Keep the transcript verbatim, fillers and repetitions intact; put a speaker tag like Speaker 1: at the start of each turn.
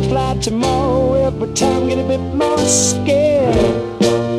Speaker 1: fly tomorrow. Every time get a bit more scared.